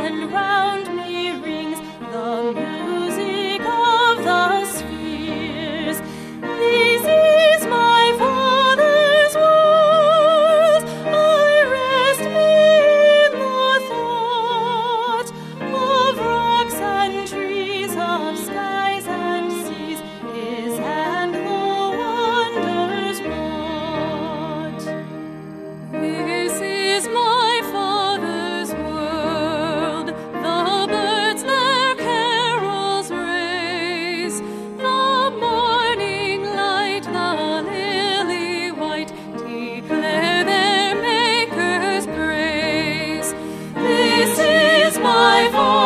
and round me rings the music of the spheres. This is my Father's world. I rest in the thought of rocks and trees, of skies and seas, His hand the wonders wrought. This is my Father's world. The birds their carols raise, the morning light, the lily white, declare their Maker's praise. This is my voice.